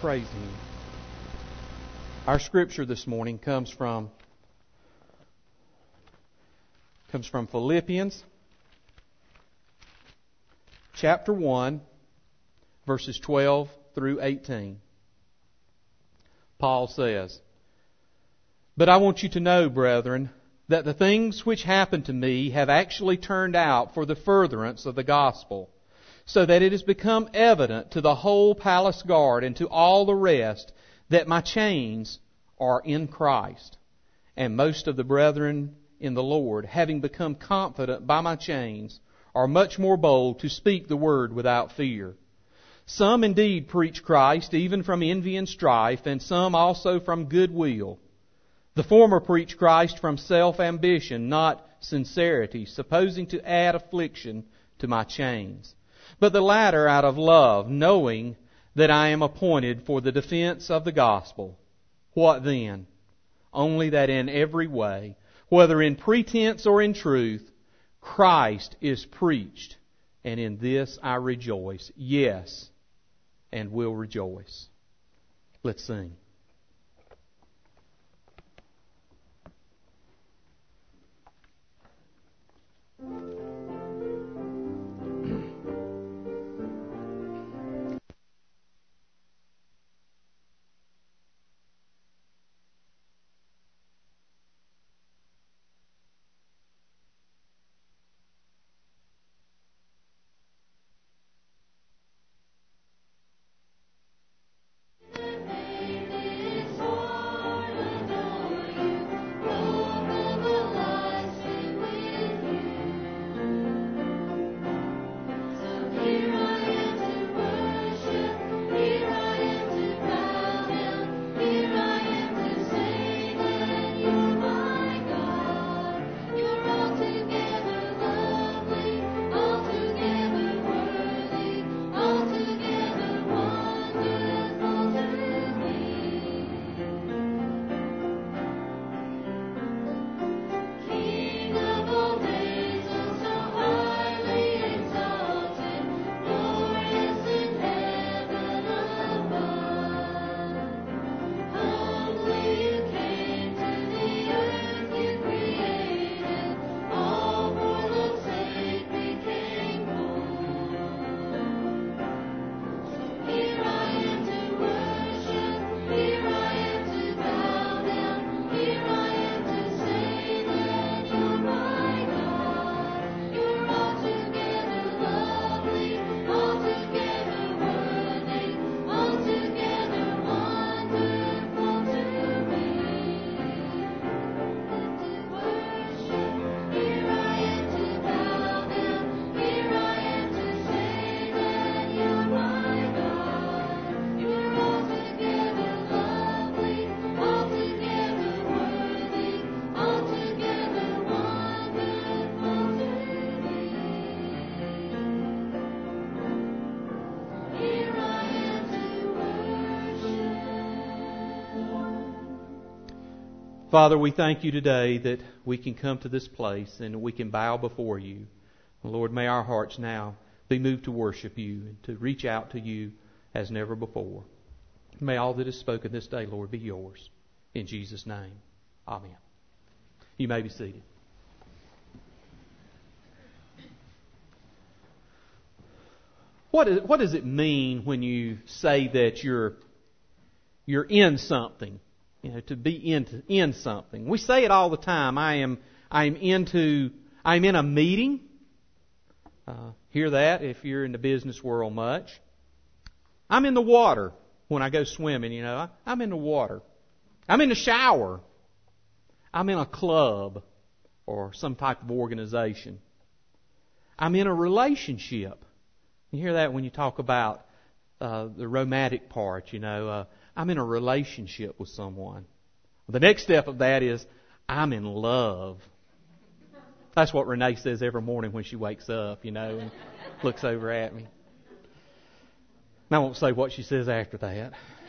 praise Him. Our scripture this morning comes from Philippians chapter 1, verses 12 through 18. Paul says, "But I want you to know, brethren, that the things which happened to me have actually turned out for the furtherance of the gospel, so that it has become evident to the whole palace guard and to all the rest that my chains are in Christ. And most of the brethren in the Lord, having become confident by my chains, are much more bold to speak the word without fear. Some indeed preach Christ, even from envy and strife, and some also from goodwill. The former preach Christ from self-ambition, not sincerity, supposing to add affliction to my chains. But the latter out of love, knowing that I am appointed for the defense of the gospel. What then? Only that in every way, whether in pretense or in truth, Christ is preached, and in this I rejoice, yes, and will rejoice." Let's sing. Father, we thank You today that we can come to this place and we can bow before You. Lord, may our hearts now be moved to worship You and to reach out to You as never before. May all that is spoken this day, Lord, be Yours. In Jesus' name, amen. You may be seated. What does it mean when you say that you're in something? You know, to be in something. We say it all the time. I'm in a meeting. Hear that if you're in the business world much. I'm in the water when I go swimming. You know, I'm in the water. I'm in the shower. I'm in a club or some type of organization. I'm in a relationship. You hear that when you talk about the romantic part. You know. I'm in a relationship with someone. The next step of that is I'm in love. That's what Renee says every morning when she wakes up, you know, and looks over at me. And I won't say what she says after that.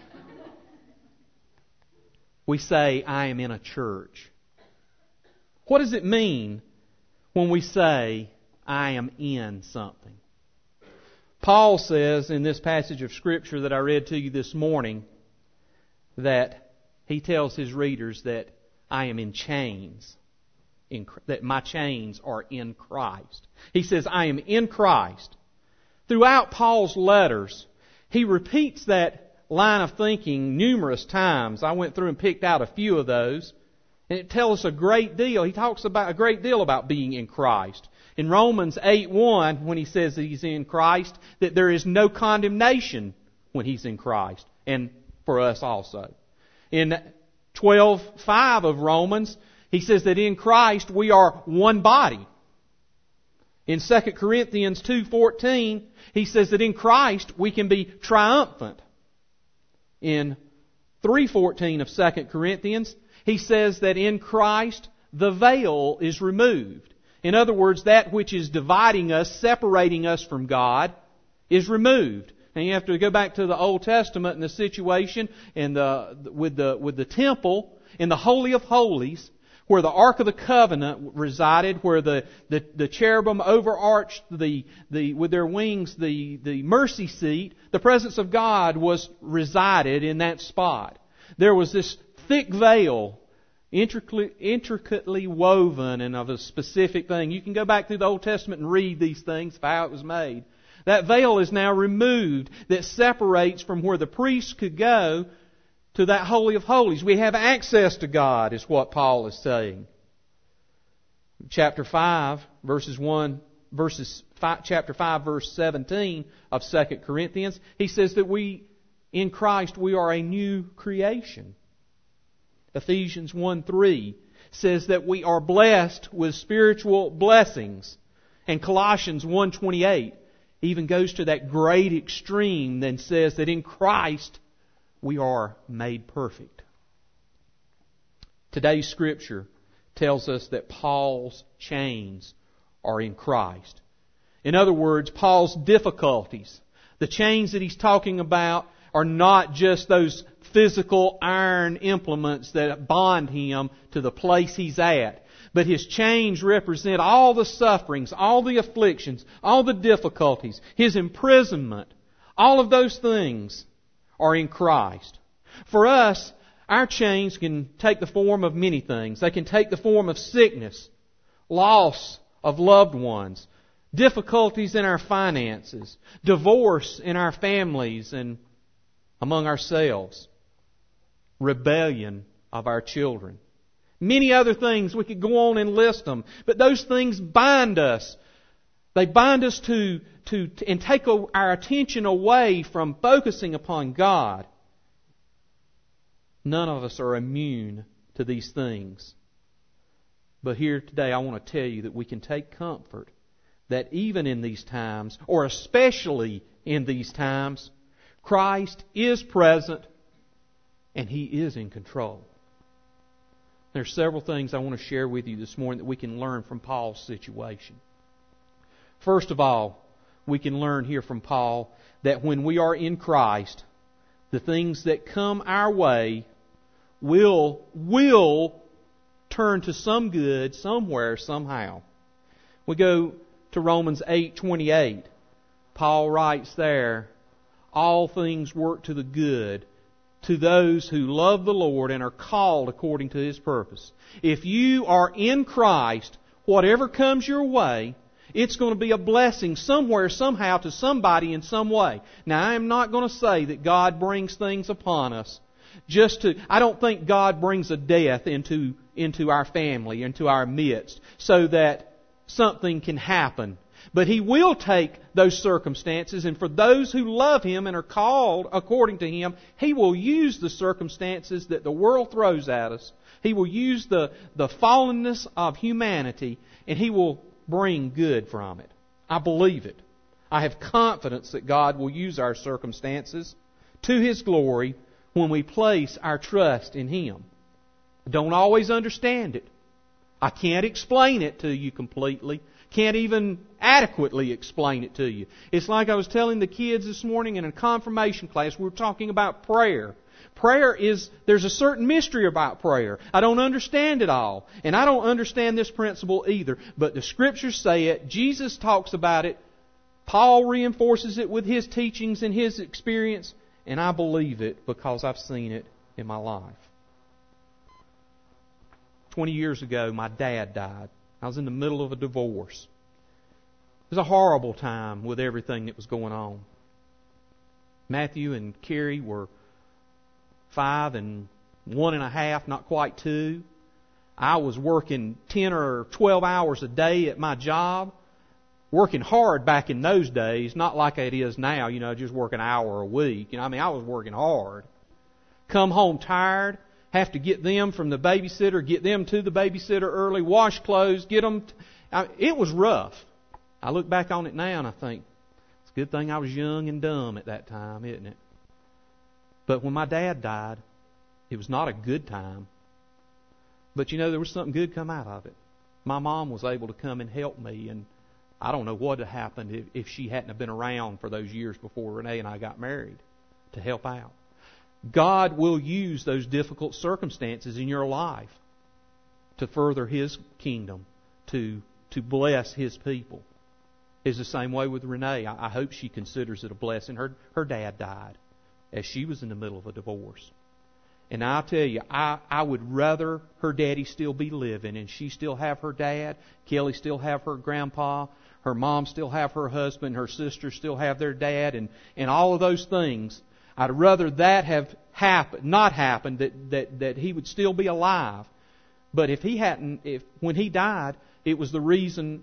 We say, I am in a church. What does it mean when we say, I am in something? Paul says in this passage of Scripture that I read to you this morning that he tells his readers that I am in chains, that my chains are in Christ. He says, I am in Christ. Throughout Paul's letters, he repeats that line of thinking numerous times. I went through and picked out a few of those. And it tells us a great deal. He talks about a great deal about being in Christ. In Romans 8:1, when he says that he's in Christ, that there is no condemnation when he's in Christ, and for us also. In 12:5 of Romans, he says that in Christ we are one body. In 2 Corinthians 2:14, he says that in Christ we can be triumphant. In 3:14 of 2 Corinthians, he says that in Christ the veil is removed. In other words, that which is dividing us, separating us from God, is removed. And you have to go back to the Old Testament and the situation with the temple in the Holy of Holies, where the Ark of the Covenant resided, where the cherubim overarched with their wings the mercy seat. The presence of God resided in that spot. There was this thick veil, intricately woven and of a specific thing. You can go back through the Old Testament and read these things, how it was made. That veil is now removed that separates from where the priest could go to that Holy of Holies. We have access to God, is what Paul is saying. Chapter 5, verse 17 of 2 Corinthians, he says that in Christ we are a new creation. Ephesians 1:3 says that we are blessed with spiritual blessings. And Colossians 1:28 even goes to that great extreme and says that in Christ we are made perfect. Today's Scripture tells us that Paul's chains are in Christ. In other words, Paul's difficulties, the chains that he's talking about, are not just those physical iron implements that bond him to the place he's at. But his chains represent all the sufferings, all the afflictions, all the difficulties, his imprisonment. All of those things are in Christ. For us, our chains can take the form of many things. They can take the form of sickness, loss of loved ones, difficulties in our finances, divorce in our families and among ourselves, rebellion of our children. Many other things, we could go on and list them, but those things bind us. They bind us to and take our attention away from focusing upon God. None of us are immune to these things. But here today I want to tell you that we can take comfort that even in these times, or especially in these times, Christ is present and He is in control. There are several things I want to share with you this morning that we can learn from Paul's situation. First of all, we can learn here from Paul that when we are in Christ, the things that come our way will turn to some good somewhere, somehow. We go to Romans 8:28. Paul writes there, all things work to the good to those who love the Lord and are called according to His purpose. If you are in Christ, whatever comes your way, it's going to be a blessing somewhere, somehow, to somebody in some way. Now, I am not going to say that God brings things upon us I don't think God brings a death into our family, into our midst, so that something can happen. But He will take those circumstances, and for those who love Him and are called according to Him, He will use the circumstances that the world throws at us. He will use the fallenness of humanity, and He will bring good from it. I believe it. I have confidence that God will use our circumstances to His glory when we place our trust in Him. I don't always understand it. I can't explain it to you completely. Can't even adequately explain it to you. It's like I was telling the kids this morning in a confirmation class, we were talking about prayer. There's a certain mystery about prayer. I don't understand it all. And I don't understand this principle either. But the Scriptures say it. Jesus talks about it Paul reinforces it with his teachings and his experience, and I believe it because I've seen it in my life. 20 years ago, my dad died. I was in the middle of a divorce. It was a horrible time with everything that was going on. Matthew and Carrie were 5 and 1.5, not quite 2. I was working 10 or 12 hours a day at my job, working hard back in those days, not like it is now, just work an hour a week. I was working hard. Come home tired, have to get them from the babysitter, get them to the babysitter early, wash clothes, get them. It was rough. I look back on it now and I think, it's a good thing I was young and dumb at that time, isn't it? But when my dad died, it was not a good time. But there was something good come out of it. My mom was able to come and help me, and I don't know what had happened if she hadn't have been around for those years before Renee and I got married to help out. God will use those difficult circumstances in your life to further His kingdom, to bless His people. It's the same way with Renee. I hope she considers it a blessing. Her dad died as she was in the middle of a divorce. And I'll tell you, I would rather her daddy still be living and she still have her dad, Kelly still have her grandpa, her mom still have her husband, her sisters still have their dad, and all of those things. I'd rather that have not happened, that he would still be alive. But when he died, that was the reason,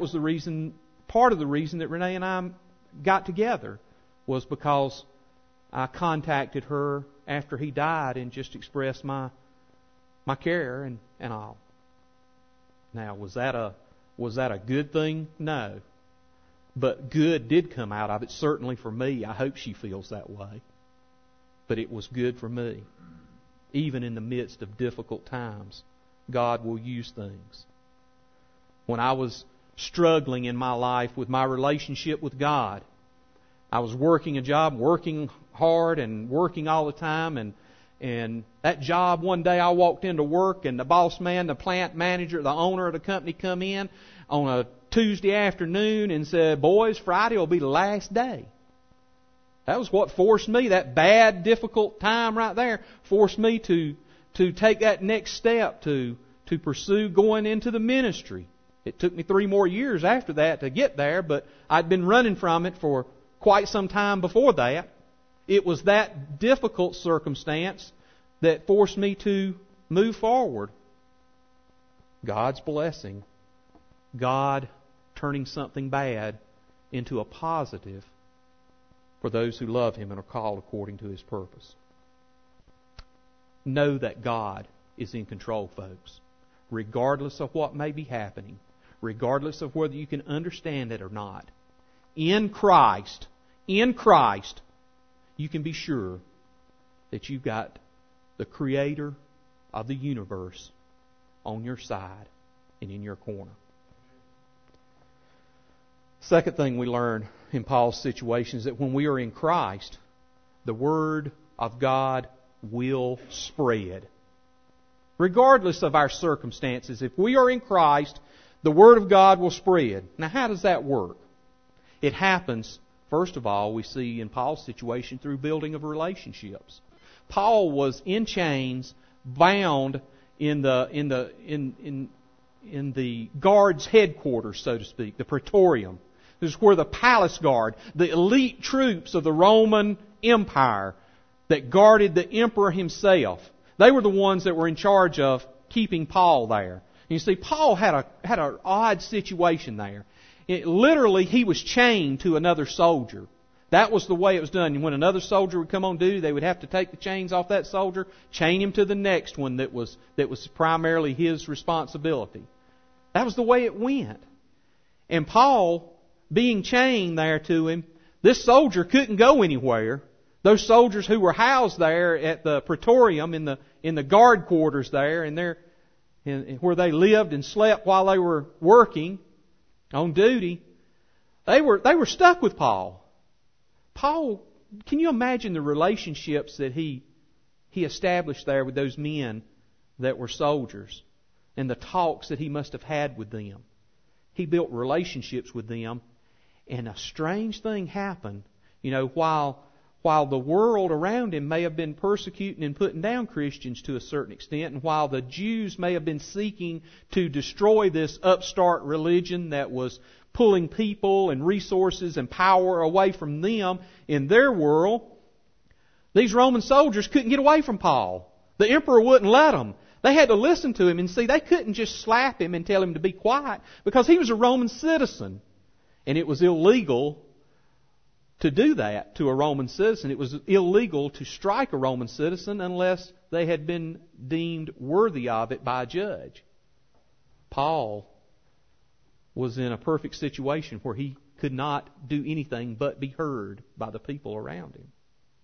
part of the reason that Renee and I got together was because I contacted her after he died and just expressed my care and all. Now, was that a good thing? No. But good did come out of it, certainly for me. I hope she feels that way. But it was good for me. Even in the midst of difficult times, God will use things. When I was struggling in my life with my relationship with God, I was working a job, working hard and working all the time, and that job, one day I walked into work and the boss man, the plant manager, the owner of the company come in on a Tuesday afternoon and said, "Boys, Friday will be the last day." That was what forced me, that bad, difficult time right there, forced me to take that next step, to pursue going into the ministry. It took me 3 more years after that to get there, but I'd been running from it for quite some time before that. It was that difficult circumstance that forced me to move forward. God's blessing. God turning something bad into a positive for those who love Him and are called according to His purpose. Know that God is in control, folks. Regardless of what may be happening. Regardless of whether you can understand it or not. In Christ, you can be sure that you've got the Creator of the universe on your side and in your corner. Second thing we learn in Paul's situation is that when we are in Christ, the Word of God will spread. Regardless of our circumstances, if we are in Christ, the Word of God will spread. Now, how does that work? It happens, first of all, we see in Paul's situation through building of relationships. Paul was in chains, bound in the guard's headquarters, so to speak, the Praetorium. This is where the palace guard, the elite troops of the Roman Empire that guarded the emperor himself, they were the ones that were in charge of keeping Paul there. You see, Paul had an odd situation there. Literally, he was chained to another soldier. That was the way it was done. When another soldier would come on duty, they would have to take the chains off that soldier, chain him to the next one that was primarily his responsibility. That was the way it went. And Paul, being chained there to him, this soldier couldn't go anywhere. Those soldiers who were housed there at the Praetorium in the guard quarters there, and where they lived and slept while they were working on duty, they were stuck with Paul. Paul, can you imagine the relationships that he established there with those men that were soldiers, and the talks that he must have had with them? He built relationships with them, And a strange thing happened. While the world around him may have been persecuting and putting down Christians to a certain extent, and while the Jews may have been seeking to destroy this upstart religion that was pulling people and resources and power away from them in their world, these Roman soldiers couldn't get away from Paul. The emperor wouldn't let them. They had to listen to him. And see, they couldn't just slap him and tell him to be quiet because he was a Roman citizen. And it was illegal to do that to a Roman citizen. It was illegal to strike a Roman citizen unless they had been deemed worthy of it by a judge. Paul was in a perfect situation where he could not do anything but be heard by the people around him.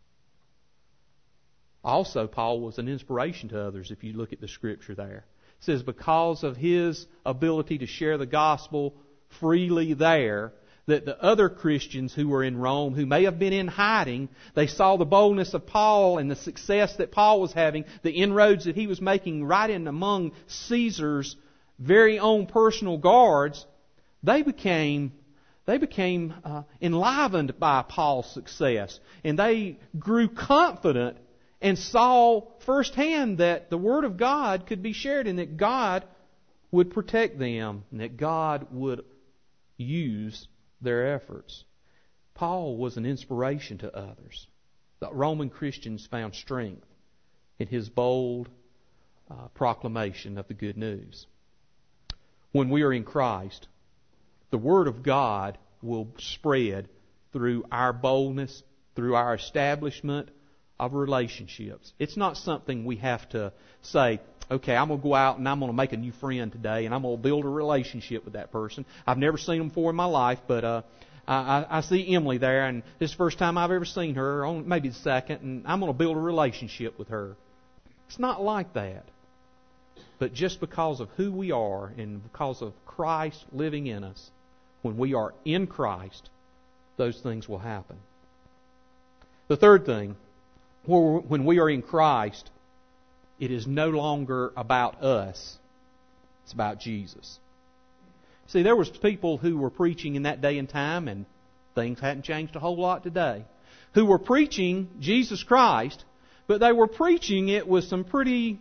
Also, Paul was an inspiration to others if you look at the Scripture there. It says because of his ability to share the gospel freely there, that the other Christians who were in Rome, who may have been in hiding, they saw the boldness of Paul and the success that Paul was having, the inroads that he was making right in among Caesar's very own personal guards. They became enlivened by Paul's success, and they grew confident and saw firsthand that the Word of God could be shared and that God would protect them and that God would use their efforts. Paul was an inspiration to others. The Roman Christians found strength in his bold proclamation of the good news. When we are in Christ, the Word of God will spread through our boldness, through our establishment of relationships. It's not something we have to say, okay, I'm going to go out and I'm going to make a new friend today and I'm going to build a relationship with that person. I've never seen them before in my life, but I see Emily there and this is the first time I've ever seen her, or maybe the second, and I'm going to build a relationship with her. It's not like that. But just because of who we are and because of Christ living in us, when we are in Christ, those things will happen. The third thing, when we are in Christ, it is no longer about us. It's about Jesus. See, there was people who were preaching in that day and time, and things hadn't changed a whole lot today, who were preaching Jesus Christ, but they were preaching it with some pretty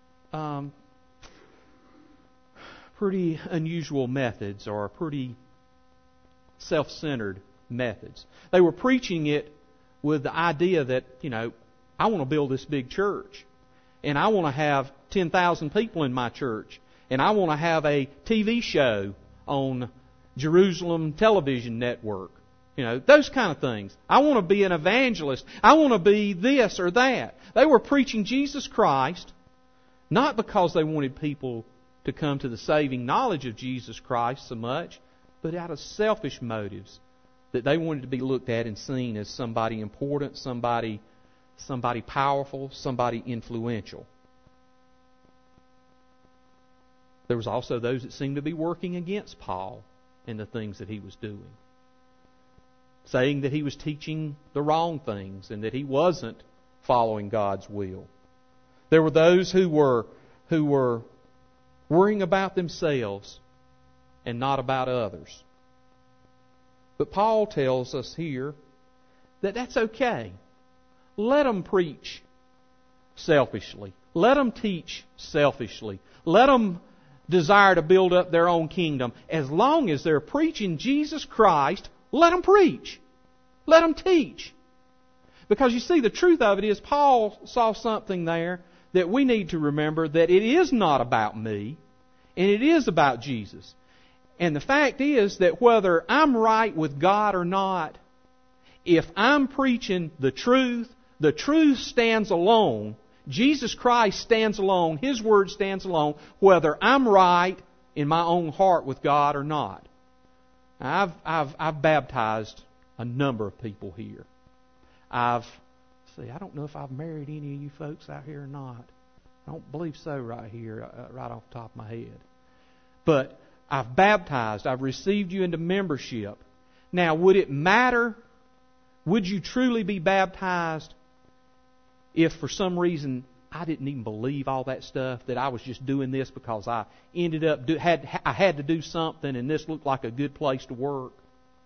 unusual methods or pretty self-centered methods. They were preaching it with the idea that, I want to build this big church. And I want to have 10,000 people in my church. And I want to have a TV show on Jerusalem Television Network. Those kind of things. I want to be an evangelist. I want to be this or that. They were preaching Jesus Christ, not because they wanted people to come to the saving knowledge of Jesus Christ so much, but out of selfish motives, that they wanted to be looked at and seen as somebody important, somebody powerful, somebody influential. There was also those that seemed to be working against Paul and the things that he was doing, saying that he was teaching the wrong things and that he wasn't following God's will. There were those who were worrying about themselves and not about others. But Paul tells us here that that's okay. Let them preach selfishly. Let them teach selfishly. Let them desire to build up their own kingdom. As long as they're preaching Jesus Christ, let them preach. Let them teach. Because you see, the truth of it is Paul saw something there that we need to remember, that it is not about me, and it is about Jesus. And the fact is that whether I'm right with God or not, if I'm preaching the truth stands alone. Jesus Christ stands alone. His Word stands alone, whether I'm right in my own heart with God or not. I've baptized a number of people here. I don't know if I've married any of you folks out here or not. I don't believe so right here, right off the top of my head. But I've baptized. I've received you into membership. Now, would it matter? Would you truly be baptized if for some reason I didn't even believe all that stuff, that I was just doing this because I ended up I had to do something and this looked like a good place to work?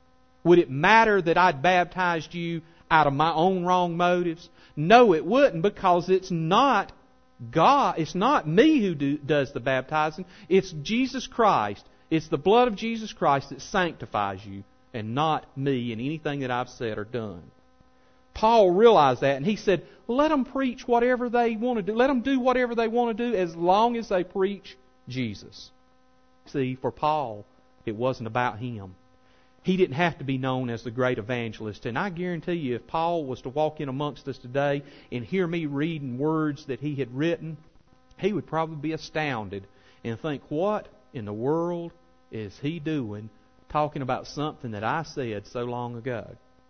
Would it matter that I'd baptized you out of my own wrong motives? No, it wouldn't, because it's not God. It's not me who does the baptizing. It's Jesus Christ. It's the blood of Jesus Christ that sanctifies you, and not me and anything that I've said or done. Paul realized that, and he said, let them preach whatever they want to do. Let them do whatever they want to do as long as they preach Jesus. See, for Paul, it wasn't about him. He didn't have to be known as the great evangelist. And I guarantee you, if Paul was to walk in amongst us today and hear me reading words that he had written, he would probably be astounded and think, what in the world is he doing talking about something that I said so long ago?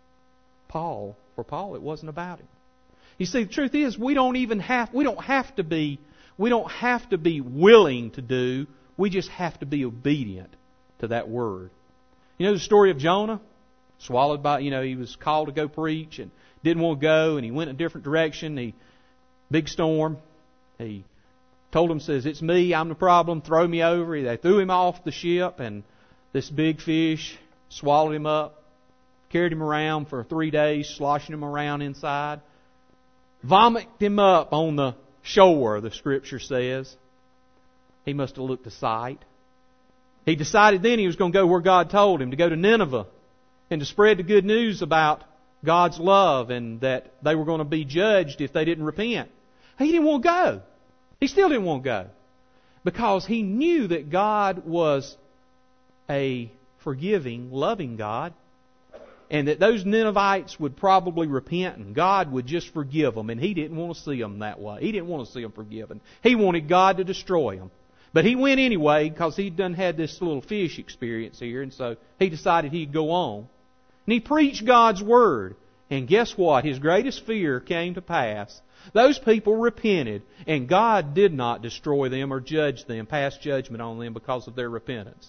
For Paul, it wasn't about him. You see, the truth is, we don't have to be willing to do. We just have to be obedient to that word. You know the story of Jonah? Swallowed by, he was called to go preach and didn't want to go, and he went in a different direction. Big storm. He told him, says, it's me, I'm the problem, throw me over. They threw him off the ship, and this big fish swallowed him up, carried him around for 3 days, sloshing him around inside, vomited him up on the shore, the Scripture says. He must have looked a sight. He decided then he was going to go where God told him, to go to Nineveh and to spread the good news about God's love and that they were going to be judged if they didn't repent. He didn't want to go. He still didn't want to go, because he knew that God was a forgiving, loving God, and that those Ninevites would probably repent and God would just forgive them, and he didn't want to see them that way. He didn't want to see them forgiven. He wanted God to destroy them. But he went anyway because he'd done had this little fish experience here, and so he decided he'd go on. And he preached God's Word. And guess what? His greatest fear came to pass. Those people repented, and God did not destroy them or judge them, pass judgment on them because of their repentance.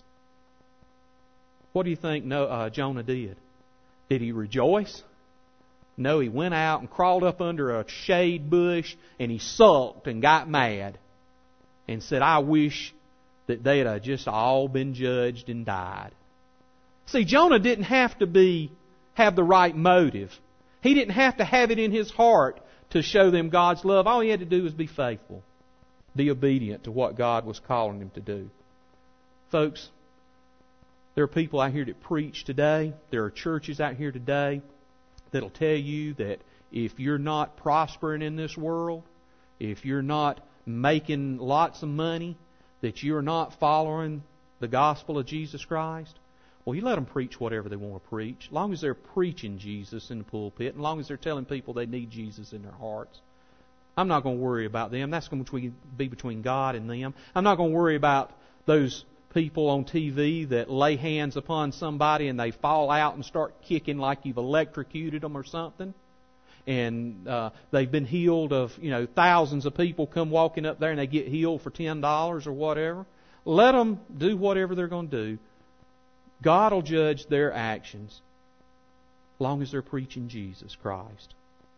What do you think Jonah did? Did he rejoice? No, he went out and crawled up under a shade bush, and he sulked and got mad and said, I wish that they'd have just all been judged and died. See, Jonah didn't have to have the right motive. He didn't have to have it in his heart to show them God's love. All he had to do was be faithful, be obedient to what God was calling him to do. Folks, there are people out here that preach today. There are churches out here today that'll tell you that if you're not prospering in this world, if you're not making lots of money, that you're not following the gospel of Jesus Christ. Well, you let them preach whatever they want to preach, as long as they're preaching Jesus in the pulpit, and as long as they're telling people they need Jesus in their hearts. I'm not going to worry about them. That's going to be between God and them. I'm not going to worry about those people on TV that lay hands upon somebody and they fall out and start kicking like you've electrocuted them or something. And they've been healed of, thousands of people come walking up there and they get healed for $10 or whatever. Let them do whatever they're going to do. God will judge their actions as long as they're preaching Jesus Christ.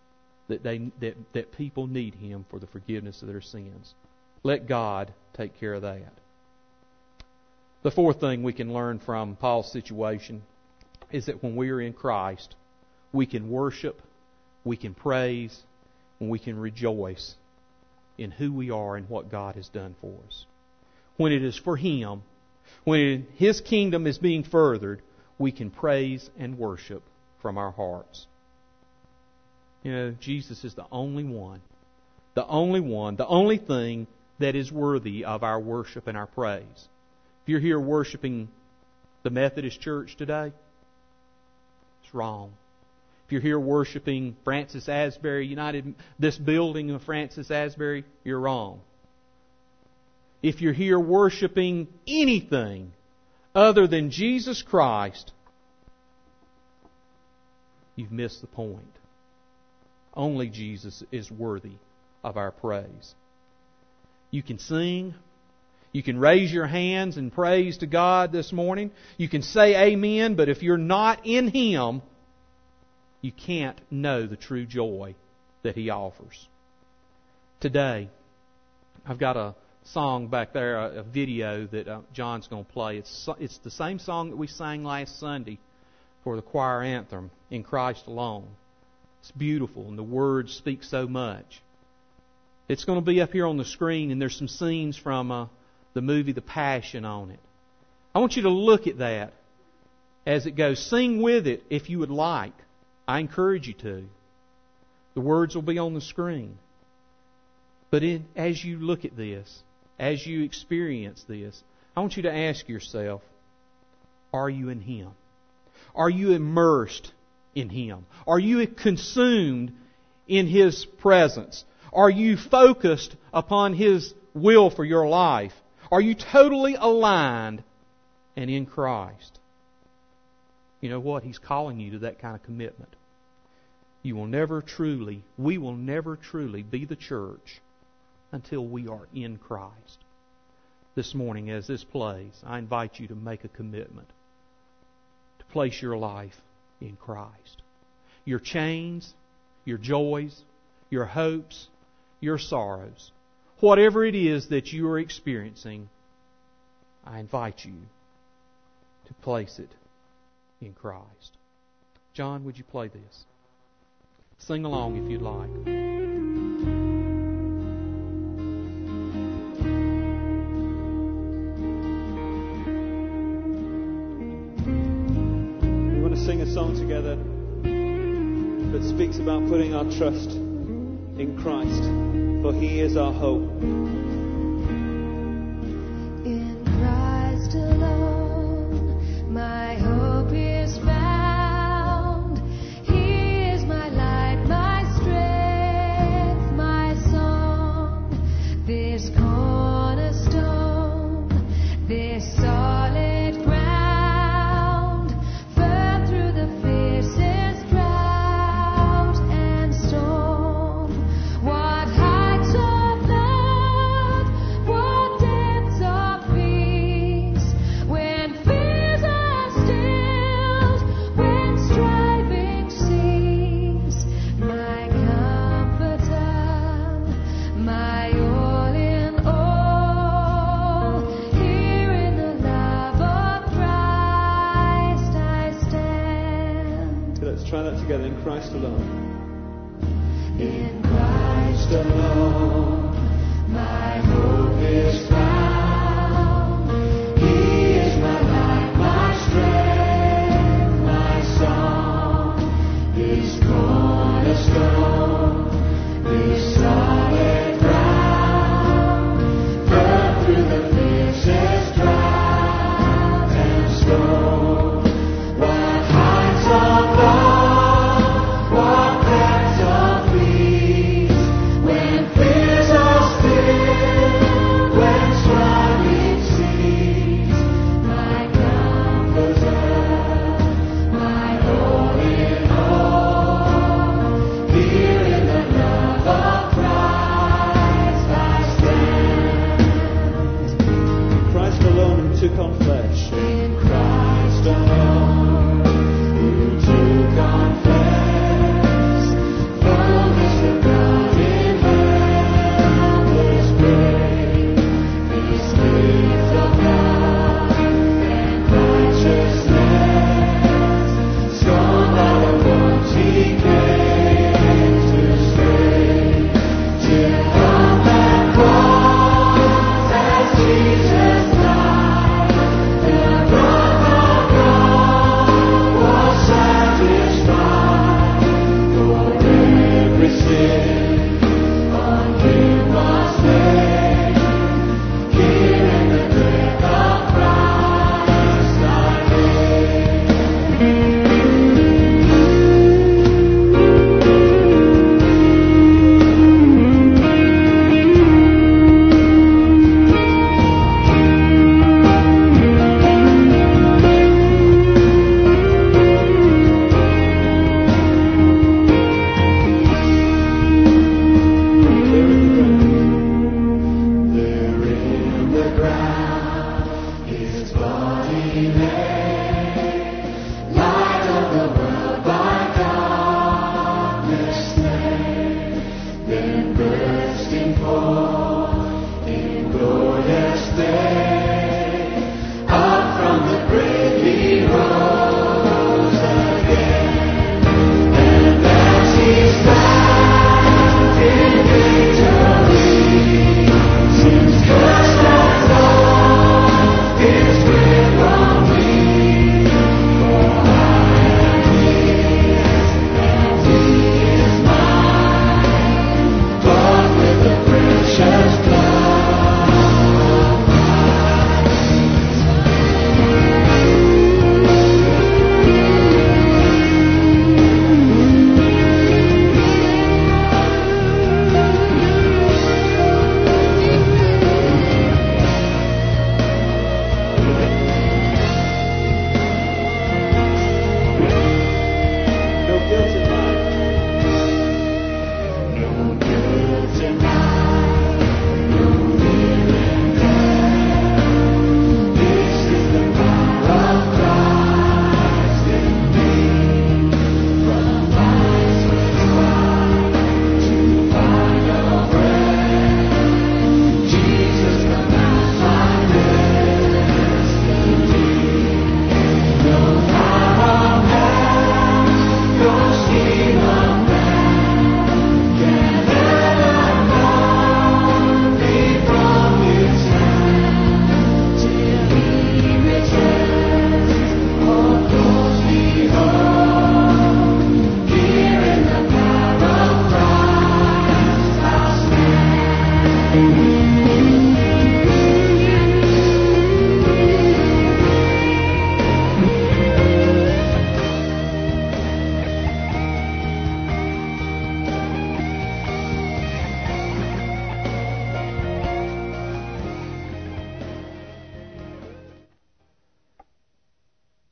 That people need Him for the forgiveness of their sins. Let God take care of that. The fourth thing we can learn from Paul's situation is that when we are in Christ, we can worship, we can praise, and we can rejoice in who we are and what God has done for us. When it is for Him, when His kingdom is being furthered, we can praise and worship from our hearts. Jesus is the only one, the only thing that is worthy of our worship and our praise. If you're here worshiping the Methodist Church today, it's wrong. If you're here worshiping Francis Asbury this building of Francis Asbury, you're wrong. If you're here worshiping anything other than Jesus Christ, you've missed the point. Only Jesus is worthy of our praise. You can sing. You can raise your hands and praise to God this morning. You can say amen, but if you're not in Him, you can't know the true joy that He offers. Today, I've got a song back there, a video that John's going to play. It's the same song that we sang last Sunday, for the choir anthem, In Christ Alone. It's beautiful, and the words speak so much. It's going to be up here on the screen, and there's some scenes from the movie The Passion on it. I want you to look at that as it goes. Sing with it if you would like. I encourage you to. The words will be on the screen. But as you look at this, as you experience this, I want you to ask yourself, are you in Him? Are you immersed in Him? Are you consumed in His presence? Are you focused upon His will for your life? Are you totally aligned and in Christ? You know what? He's calling you to that kind of commitment. We will never truly be the church until we are in Christ. This morning, as this plays, I invite you to make a commitment to place your life in Christ. Your chains, your joys, your hopes, your sorrows, whatever it is that you are experiencing, I invite you to place it in Christ. John, would you play this? Sing along if you'd like. We want to sing a song together that speaks about putting our trust in Christ, for He is our hope. In Christ alone, my hope is found. He is my light, my strength, my song. This cornerstone, this solid ground, firm through the fiercest drought and storm. What heights of love, what depths of peace, when fears are stilled, when striving cease. My comforter, my all in all, here in the love of Christ I stand. So let's try that together. In Christ alone. In Christ alone, my hope is found. He is my light, my strength, my song. His cornerstone, His solid ground, firm through the fiercest drought and storm. What heights of love, what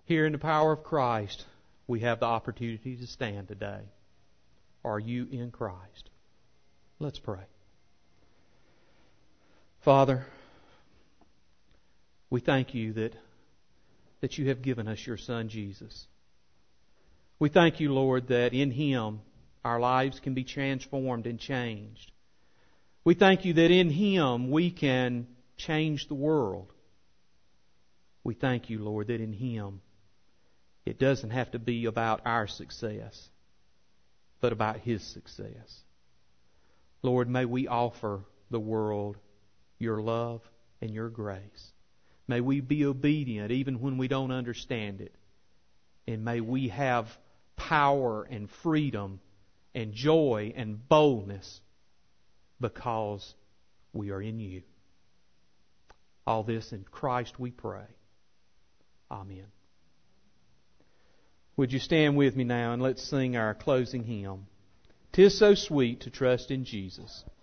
Here in the power of Christ, we have the opportunity to stand today. Are you in Christ? Let's pray. Father, we thank you that you have given us your Son, Jesus. We thank you, Lord, that in Him our lives can be transformed and changed. We thank you that in Him we can change the world. We thank you, Lord, that in Him it doesn't have to be about our success, but about His success. Lord, may we offer the world your love and your grace. May we be obedient even when we don't understand it. And may we have power and freedom and joy and boldness because we are in you. All this in Christ we pray. Amen. Would you stand with me now and let's sing our closing hymn, "'Tis So Sweet to Trust in Jesus."